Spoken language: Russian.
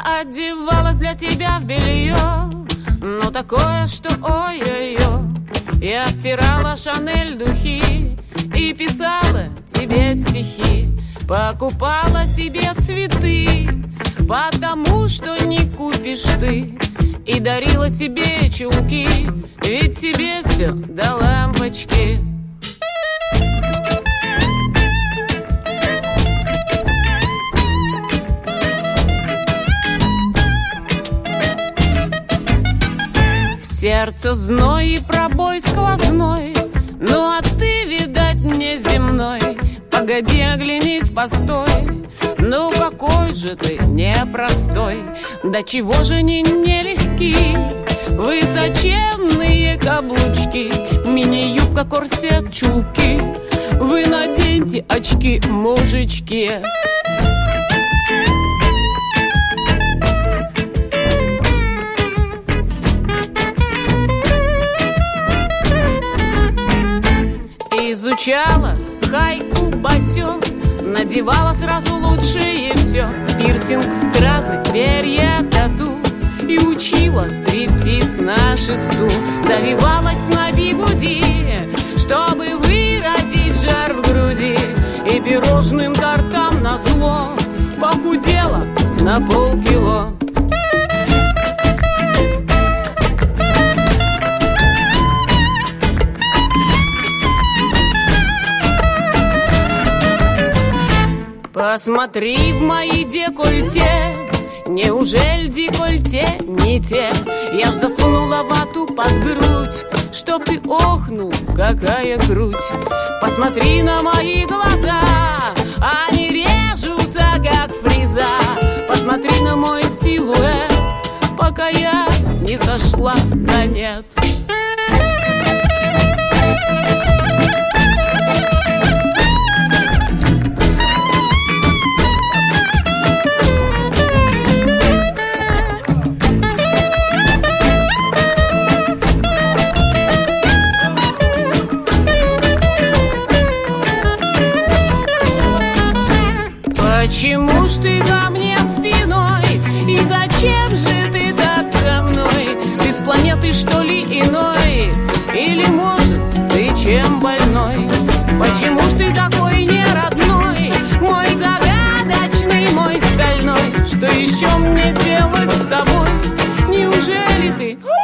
одевалась для тебя в белье, но такое, что ой-ой-ой. Я втирала Шанель духи и писала тебе стихи, покупала себе цветы, потому что не купишь ты, и дарила себе чулки, ведь тебе все до лампочки. Сердце зной и пробой сквозной, ну а ты, видать, не земной. Погоди, оглянись, постой, ну какой же ты непростой. Да чего же они нелегки, высоченные каблучки, мини-юбка, корсет, чулки. Вы наденьте очки, мужички. Изучала хайку басё, надевала сразу лучшее все: пирсинг, стразы, перья, тату, и учила стриптиз на шесту. Завивалась на бигуди, чтобы выразить жар в груди, и пирожным тортам назло похудела на полкило. Посмотри в мои декольте, неужели декольте не те? Я ж засунула вату под грудь, чтоб ты охнул, какая грудь. Посмотри на мои глаза, они режутся, как фреза. Посмотри на мой силуэт, пока я не сошла на нет. Почему ж ты ко мне спиной? И зачем же ты так со мной? Ты с планеты, что ли, иной? Или, может, ты чем больной? Почему ж ты такой неродной? Мой загадочный, мой стальной. Что еще мне делать с тобой? Неужели ты